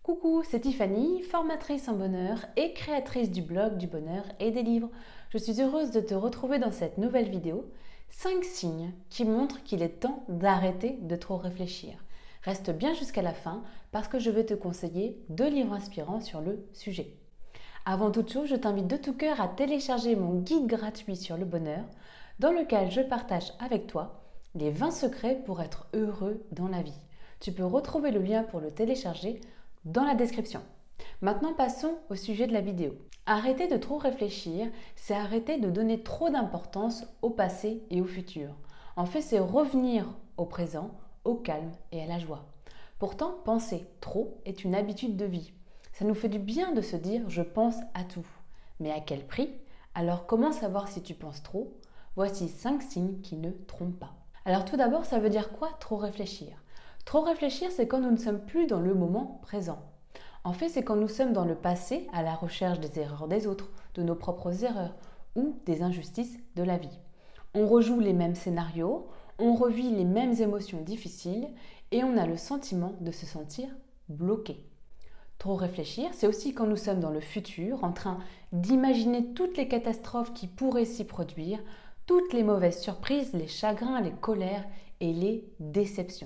Coucou, c'est Tiffany, formatrice en bonheur et créatrice du blog du bonheur et des livres. Je suis heureuse de te retrouver dans cette nouvelle vidéo. 5 signes qui montrent qu'il est temps d'arrêter de trop réfléchir. Reste bien jusqu'à la fin parce que je vais te conseiller 2 livres inspirants sur le sujet. Avant toute chose, je t'invite de tout cœur à télécharger mon guide gratuit sur le bonheur dans lequel je partage avec toi les 20 secrets pour être heureux dans la vie. Tu peux retrouver le lien pour le télécharger dans la description. Maintenant, passons au sujet de la vidéo. Arrêter de trop réfléchir, c'est arrêter de donner trop d'importance au passé et au futur. En fait, c'est revenir au présent, au calme et à la joie. Pourtant, penser trop est une habitude de vie. Ça nous fait du bien de se dire « je pense à tout ». Mais à quel prix? Alors comment savoir si tu penses trop? Voici 5 signes qui ne trompent pas. Alors tout d'abord, ça veut dire quoi trop réfléchir? Trop réfléchir, c'est quand nous ne sommes plus dans le moment présent. En fait, c'est quand nous sommes dans le passé à la recherche des erreurs des autres, de nos propres erreurs ou des injustices de la vie. On rejoue les mêmes scénarios, on revit les mêmes émotions difficiles et on a le sentiment de se sentir bloqué. Trop réfléchir, c'est aussi quand nous sommes dans le futur, en train d'imaginer toutes les catastrophes qui pourraient s'y produire, toutes les mauvaises surprises, les chagrins, les colères et les déceptions.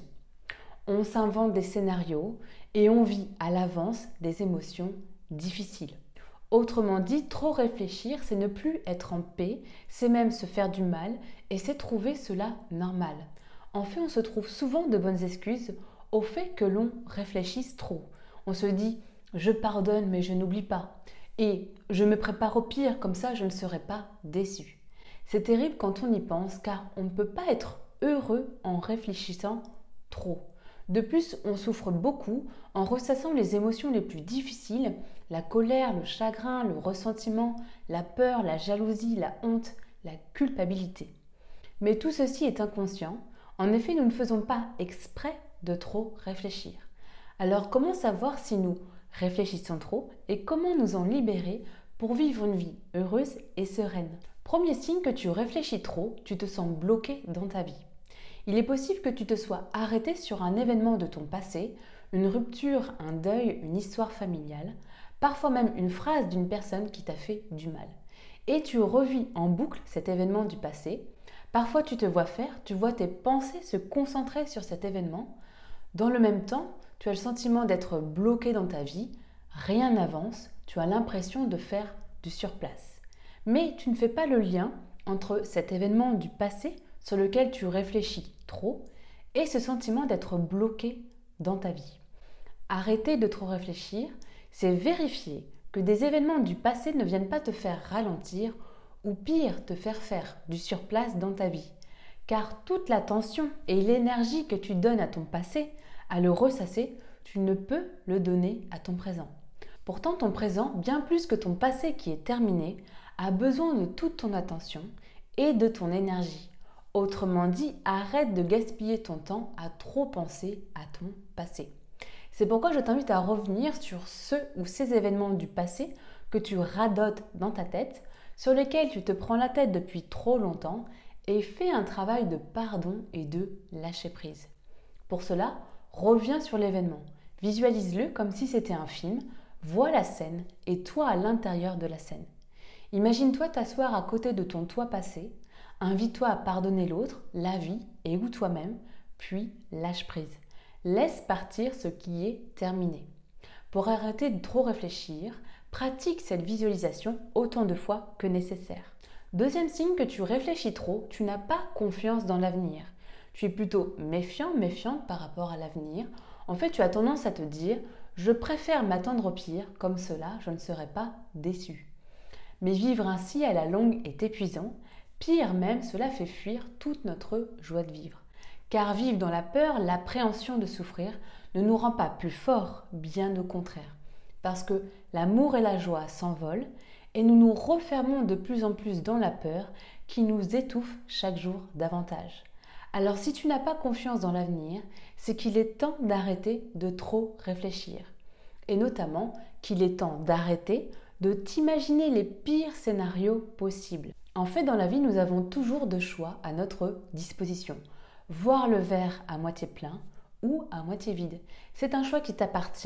On s'invente des scénarios et on vit à l'avance des émotions difficiles. Autrement dit, trop réfléchir, c'est ne plus être en paix, c'est même se faire du mal et c'est trouver cela normal. En fait, on se trouve souvent de bonnes excuses au fait que l'on réfléchisse trop. On se dit « je pardonne mais je n'oublie pas » et « je me prépare au pire, comme ça je ne serai pas déçu ». C'est terrible quand on y pense car on ne peut pas être heureux en réfléchissant trop. De plus, on souffre beaucoup en ressassant les émotions les plus difficiles, la colère, le chagrin, le ressentiment, la peur, la jalousie, la honte, la culpabilité. Mais tout ceci est inconscient. En effet, nous ne faisons pas exprès de trop réfléchir. Alors, comment savoir si nous réfléchissons trop et comment nous en libérer pour vivre une vie heureuse et sereine? Premier signe que tu réfléchis trop, tu te sens bloqué dans ta vie. Il est possible que tu te sois arrêté sur un événement de ton passé, une rupture, un deuil, une histoire familiale, parfois même une phrase d'une personne qui t'a fait du mal. Et tu revis en boucle cet événement du passé. Parfois tu te vois faire, tu vois tes pensées se concentrer sur cet événement. Dans le même temps, tu as le sentiment d'être bloqué dans ta vie, rien n'avance, tu as l'impression de faire du surplace. Mais tu ne fais pas le lien entre cet événement du passé sur lequel tu réfléchis trop et ce sentiment d'être bloqué dans ta vie. Arrêter de trop réfléchir, c'est vérifier que des événements du passé ne viennent pas te faire ralentir ou pire, te faire du surplace dans ta vie. Car toute la tension et l'énergie que tu donnes à ton passé, à le ressasser, tu ne peux le donner à ton présent. Pourtant, ton présent, bien plus que ton passé qui est terminé, a besoin de toute ton attention et de ton énergie. Autrement dit, arrête de gaspiller ton temps à trop penser à ton passé. C'est pourquoi je t'invite à revenir sur ceux ou ces événements du passé que tu radotes dans ta tête, sur lesquels tu te prends la tête depuis trop longtemps et fais un travail de pardon et de lâcher prise. Pour cela, reviens sur l'événement, visualise-le comme si c'était un film, vois la scène et toi à l'intérieur de la scène. Imagine-toi t'asseoir à côté de ton toi passé. Invite-toi à pardonner l'autre, la vie et ou toi-même, puis lâche prise. Laisse partir ce qui est terminé. Pour arrêter de trop réfléchir, pratique cette visualisation autant de fois que nécessaire. Deuxième signe que tu réfléchis trop, tu n'as pas confiance dans l'avenir. Tu es plutôt méfiant, méfiante par rapport à l'avenir. En fait, tu as tendance à te dire « je préfère m'attendre au pire, comme cela je ne serai pas déçu ». Mais vivre ainsi à la longue est épuisant. Pire même, cela fait fuir toute notre joie de vivre. Car vivre dans la peur, l'appréhension de souffrir, ne nous rend pas plus forts, bien au contraire. Parce que l'amour et la joie s'envolent et nous nous refermons de plus en plus dans la peur qui nous étouffe chaque jour davantage. Alors si tu n'as pas confiance dans l'avenir, c'est qu'il est temps d'arrêter de trop réfléchir. Et notamment qu'il est temps d'arrêter de t'imaginer les pires scénarios possibles. En fait, dans la vie, nous avons toujours deux choix à notre disposition. Voir le verre à moitié plein ou à moitié vide. C'est un choix qui t'appartient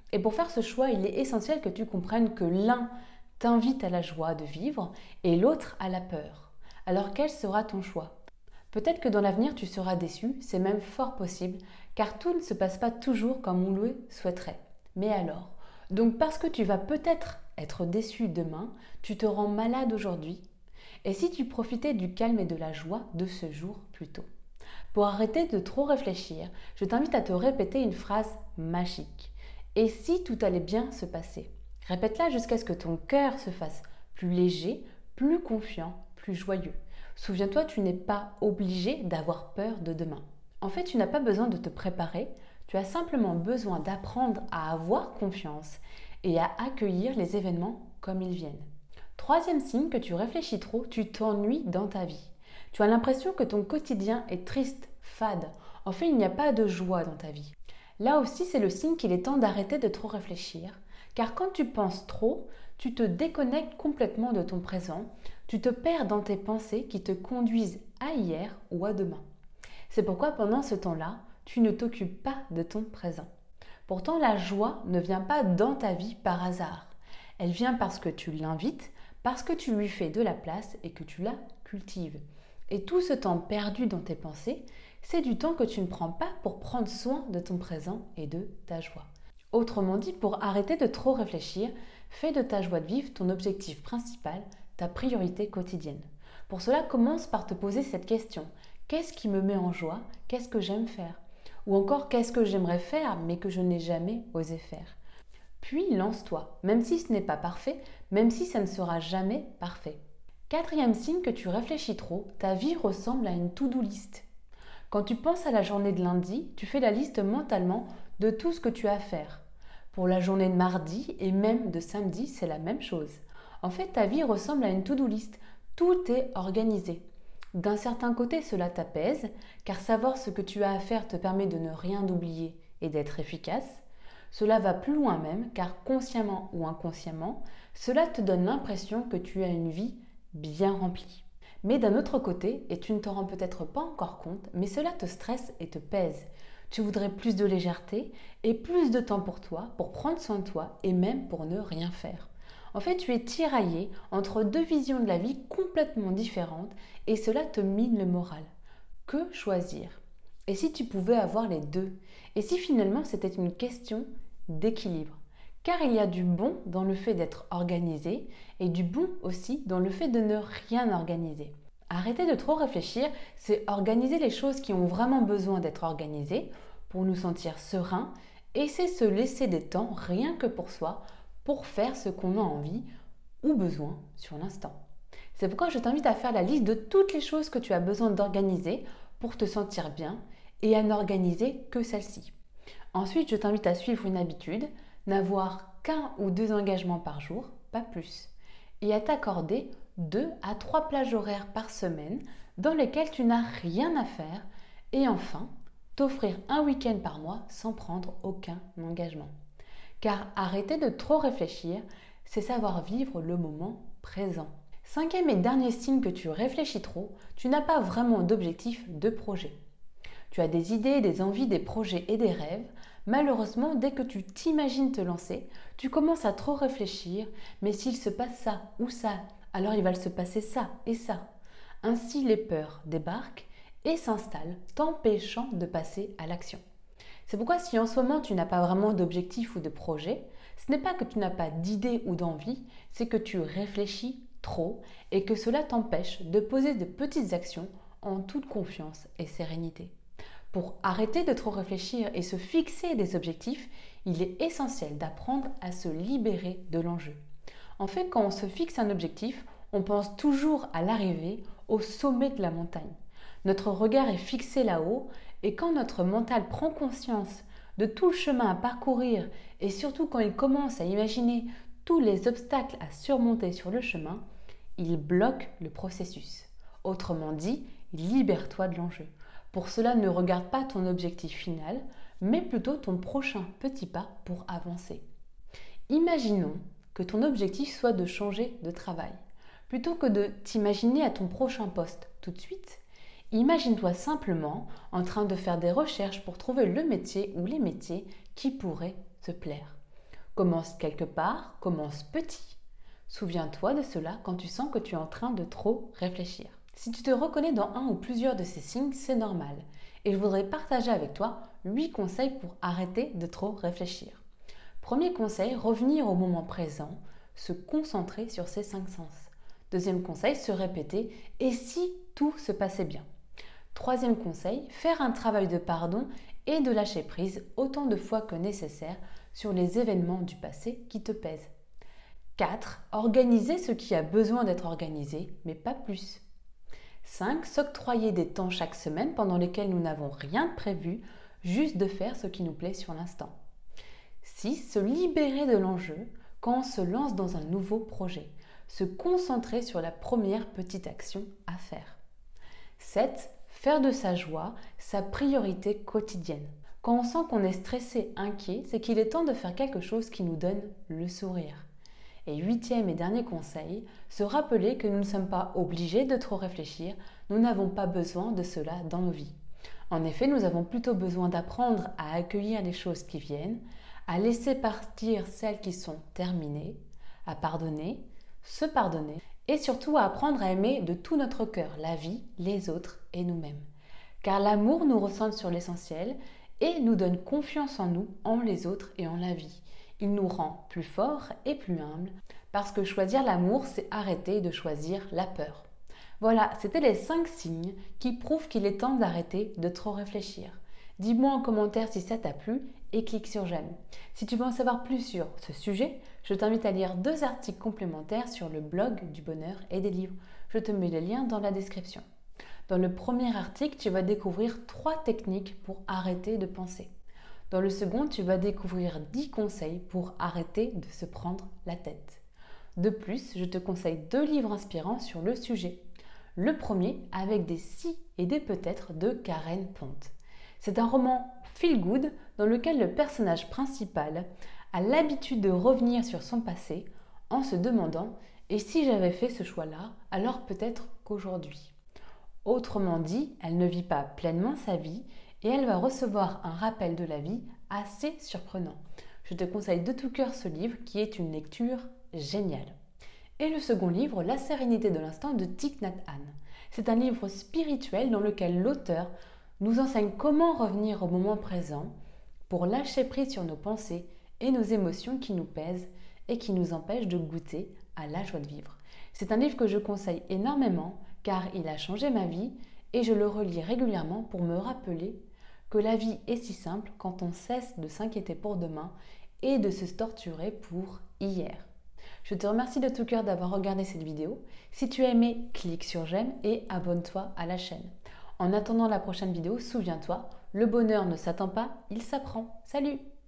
Et pour faire ce choix, il est essentiel que tu comprennes que l'un t'invite à la joie de vivre et l'autre à la peur. Alors quel sera ton choix? Peut-être que dans l'avenir tu seras déçu, c'est même fort possible, car tout ne se passe pas toujours comme on le souhaiterait. Mais alors? Donc parce que tu vas peut-être être déçu demain, tu te rends malade aujourd'hui? Et si tu profitais du calme et de la joie de ce jour plutôt? Pour arrêter de trop réfléchir, je t'invite à te répéter une phrase magique. Et si tout allait bien se passer? Répète-la jusqu'à ce que ton cœur se fasse plus léger, plus confiant, plus joyeux. Souviens-toi, tu n'es pas obligé d'avoir peur de demain. En fait, tu n'as pas besoin de te préparer, tu as simplement besoin d'apprendre à avoir confiance et à accueillir les événements comme ils viennent. Troisième signe que tu réfléchis trop, tu t'ennuies dans ta vie. Tu as l'impression que ton quotidien est triste, fade. En fait, il n'y a pas de joie dans ta vie. Là aussi, c'est le signe qu'il est temps d'arrêter de trop réfléchir, car quand tu penses trop, tu te déconnectes complètement de ton présent, tu te perds dans tes pensées qui te conduisent à hier ou à demain. C'est pourquoi pendant ce temps-là, tu ne t'occupes pas de ton présent. Pourtant, la joie ne vient pas dans ta vie par hasard. Elle vient parce que tu l'invites, parce que tu lui fais de la place et que tu la cultives. Et tout ce temps perdu dans tes pensées, c'est du temps que tu ne prends pas pour prendre soin de ton présent et de ta joie. Autrement dit, pour arrêter de trop réfléchir, fais de ta joie de vivre ton objectif principal, ta priorité quotidienne. Pour cela, commence par te poser cette question. Qu'est-ce qui me met en joie? Qu'est-ce que j'aime faire? Ou encore, qu'est-ce que j'aimerais faire mais que je n'ai jamais osé faire? Puis lance-toi, même si ce n'est pas parfait, même si ça ne sera jamais parfait. Quatrième signe que tu réfléchis trop, ta vie ressemble à une to-do list. Quand tu penses à la journée de lundi, tu fais la liste mentalement de tout ce que tu as à faire. Pour la journée de mardi et même de samedi, c'est la même chose. En fait, ta vie ressemble à une to-do list. Tout est organisé. D'un certain côté, cela t'apaise, car savoir ce que tu as à faire te permet de ne rien oublier et d'être efficace. Cela va plus loin même, car consciemment ou inconsciemment, cela te donne l'impression que tu as une vie bien remplie. Mais d'un autre côté, et tu ne t'en rends peut-être pas encore compte, mais cela te stresse et te pèse. Tu voudrais plus de légèreté et plus de temps pour toi, pour prendre soin de toi et même pour ne rien faire. En fait, tu es tiraillé entre deux visions de la vie complètement différentes et cela te mine le moral. Que choisir? Et si tu pouvais avoir les deux? Et si finalement c'était une question d'équilibre? Car il y a du bon dans le fait d'être organisé et du bon aussi dans le fait de ne rien organiser. Arrêter de trop réfléchir, c'est organiser les choses qui ont vraiment besoin d'être organisées pour nous sentir sereins et c'est se laisser des temps rien que pour soi pour faire ce qu'on a envie ou besoin sur l'instant. C'est pourquoi je t'invite à faire la liste de toutes les choses que tu as besoin d'organiser pour te sentir bien et à n'organiser que celle-ci. Ensuite, je t'invite à suivre une habitude, n'avoir qu'un ou deux engagements par jour, pas plus, et à t'accorder 2 à 3 plages horaires par semaine dans lesquelles tu n'as rien à faire et enfin, t'offrir un week-end par mois sans prendre aucun engagement. Car arrêter de trop réfléchir, c'est savoir vivre le moment présent. Cinquième et dernier signe que tu réfléchis trop, tu n'as pas vraiment d'objectif, de projet. Tu as des idées, des envies, des projets et des rêves. Malheureusement, dès que tu t'imagines te lancer, tu commences à trop réfléchir, mais s'il se passe ça ou ça, alors il va se passer ça et ça. Ainsi, les peurs débarquent et s'installent, t'empêchant de passer à l'action. C'est pourquoi si en ce moment tu n'as pas vraiment d'objectif ou de projet, ce n'est pas que tu n'as pas d'idée ou d'envie, c'est que tu réfléchis trop et que cela t'empêche de poser de petites actions en toute confiance et sérénité. Pour arrêter de trop réfléchir et se fixer des objectifs, il est essentiel d'apprendre à se libérer de l'enjeu. En fait, quand on se fixe un objectif, on pense toujours à l'arrivée, au sommet de la montagne. Notre regard est fixé là-haut et quand notre mental prend conscience de tout le chemin à parcourir et surtout quand il commence à imaginer tous les obstacles à surmonter sur le chemin, il bloque le processus. Autrement dit, libère-toi de l'enjeu. Pour cela, ne regarde pas ton objectif final, mais plutôt ton prochain petit pas pour avancer. Imaginons que ton objectif soit de changer de travail. Plutôt que de t'imaginer à ton prochain poste tout de suite, imagine-toi simplement en train de faire des recherches pour trouver le métier ou les métiers qui pourraient te plaire. Commence quelque part, commence petit. Souviens-toi de cela quand tu sens que tu es en train de trop réfléchir. Si tu te reconnais dans un ou plusieurs de ces signes, c'est normal. Et je voudrais partager avec toi 8 conseils pour arrêter de trop réfléchir. Premier conseil, revenir au moment présent, se concentrer sur ses 5 sens. Deuxième conseil, se répéter « et si tout se passait bien ?» Troisième conseil, faire un travail de pardon et de lâcher prise autant de fois que nécessaire sur les événements du passé qui te pèsent. 4. Organiser ce qui a besoin d'être organisé, mais pas plus. 5. S'octroyer des temps chaque semaine pendant lesquels nous n'avons rien de prévu, juste de faire ce qui nous plaît sur l'instant. 6. Se libérer de l'enjeu quand on se lance dans un nouveau projet. Se concentrer sur la première petite action à faire. 7. Faire de sa joie sa priorité quotidienne. Quand on sent qu'on est stressé, inquiet, c'est qu'il est temps de faire quelque chose qui nous donne le sourire. Et 8e et dernier conseil, se rappeler que nous ne sommes pas obligés de trop réfléchir, nous n'avons pas besoin de cela dans nos vies. En effet, nous avons plutôt besoin d'apprendre à accueillir les choses qui viennent, à laisser partir celles qui sont terminées, à pardonner, se pardonner et surtout à apprendre à aimer de tout notre cœur la vie, les autres et nous-mêmes. Car l'amour nous recentre sur l'essentiel et nous donne confiance en nous, en les autres et en la vie. Il nous rend plus forts et plus humbles parce que choisir l'amour, c'est arrêter de choisir la peur. Voilà, c'était les 5 signes qui prouvent qu'il est temps d'arrêter de trop réfléchir. Dis-moi en commentaire si ça t'a plu et clique sur j'aime. Si tu veux en savoir plus sur ce sujet, je t'invite à lire 2 articles complémentaires sur le blog du bonheur et des livres. Je te mets le lien dans la description. Dans le premier article, tu vas découvrir 3 techniques pour arrêter de penser. Dans le second, tu vas découvrir 10 conseils pour arrêter de se prendre la tête. De plus, je te conseille 2 livres inspirants sur le sujet. Le premier, avec des si et des peut-être de Karen Ponte. C'est un roman feel good dans lequel le personnage principal a l'habitude de revenir sur son passé en se demandant « et si j'avais fait ce choix-là, alors peut-être qu'aujourd'hui ?» Autrement dit, elle ne vit pas pleinement sa vie et elle va recevoir un rappel de la vie assez surprenant. Je te conseille de tout cœur ce livre qui est une lecture géniale. Et le second livre, La sérénité de l'instant de Thich Nhat Hanh. C'est un livre spirituel dans lequel l'auteur nous enseigne comment revenir au moment présent pour lâcher prise sur nos pensées et nos émotions qui nous pèsent et qui nous empêchent de goûter à la joie de vivre. C'est un livre que je conseille énormément car il a changé ma vie et je le relis régulièrement pour me rappeler que la vie est si simple quand on cesse de s'inquiéter pour demain et de se torturer pour hier. Je te remercie de tout cœur d'avoir regardé cette vidéo. Si tu as aimé, clique sur j'aime et abonne-toi à la chaîne. En attendant la prochaine vidéo, souviens-toi, le bonheur ne s'attend pas, il s'apprend. Salut!